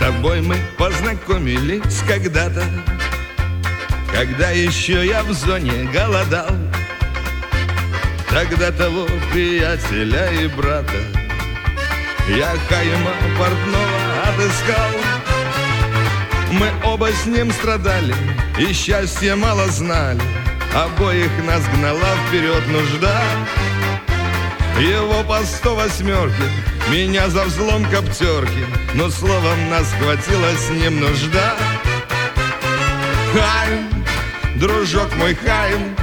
тобой мы познакомились когда-то, когда еще я в зоне голодал. Тогда того приятеля и брата я Хаима портного отыскал. Мы оба с ним страдали и счастья мало знали, обоих нас гнала вперед нужда. Его по 108, меня за взлом коптерки, но словом нас хватила с ним нужда. Хаим, дружок мой Хаим,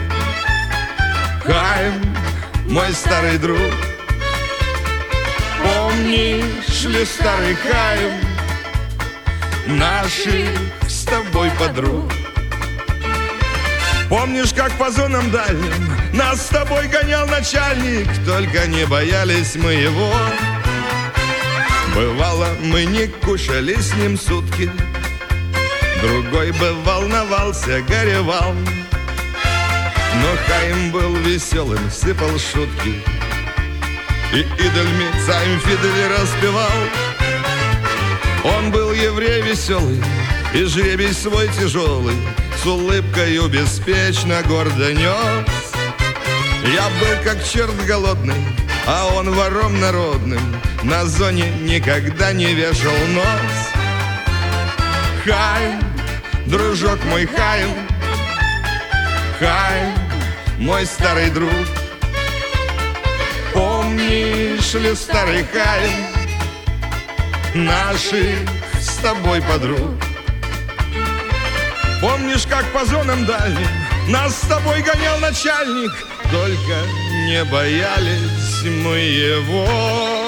Хаим, мой старый друг. Помнишь ли, старый Хаим, наших с тобой подруг? Помнишь, как по зонам дальним нас с тобой гонял начальник, только не боялись мы его. Бывало, мы не кушали с ним сутки, другой бы волновался, горевал. Но Хаим был веселым, сыпал шутки и идольми Цаймфидели распевал. Он был еврей веселый и жребий свой тяжелый с улыбкою беспечно гордо нес. Я был как черт голодный, а он вором народным на зоне никогда не вешал нос. Хаим, дружок мой Хаим, Хаим, мой старый друг. Помнишь ли, старый Хаим, наших с тобой подруг? Помнишь, как по зонам дальним нас с тобой гонял начальник, только не боялись мы его.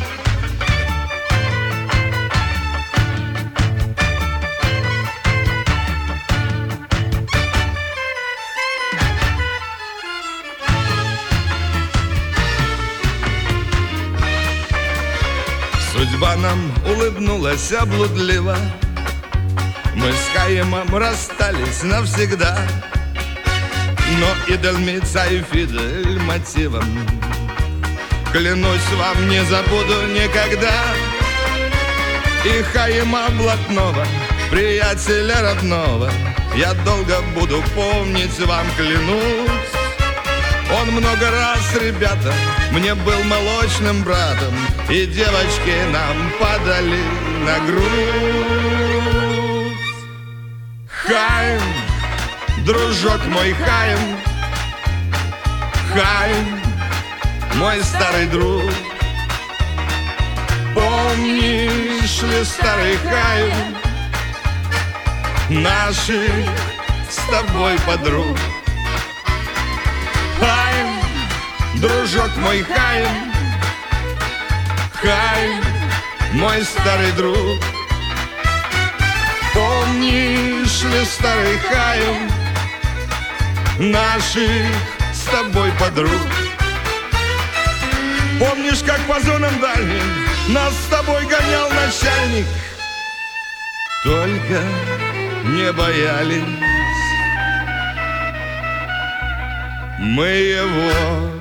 Судьба нам улыбнулась облудливо, мы с Хаимом расстались навсегда. Но идольми Цайфидель мотивом, клянусь вам, не забуду никогда. И Хаима блатного, приятеля родного, я долго буду помнить вам, клянусь. Он много раз, ребята, мне был молочным братом, и девочки нам падали на грудь. Хаим, дружок мой Хаим, Хаим, мой старый друг. Помнишь ли, старый Хаим, наших с тобой подруг? Хаим, дружок мой Хаим, Хаим, мой старый друг. Помнишь ли, старый Хаим, наших с тобой подруг? Помнишь, как по зонам дальним нас с тобой гонял начальник, только не боялись мы его.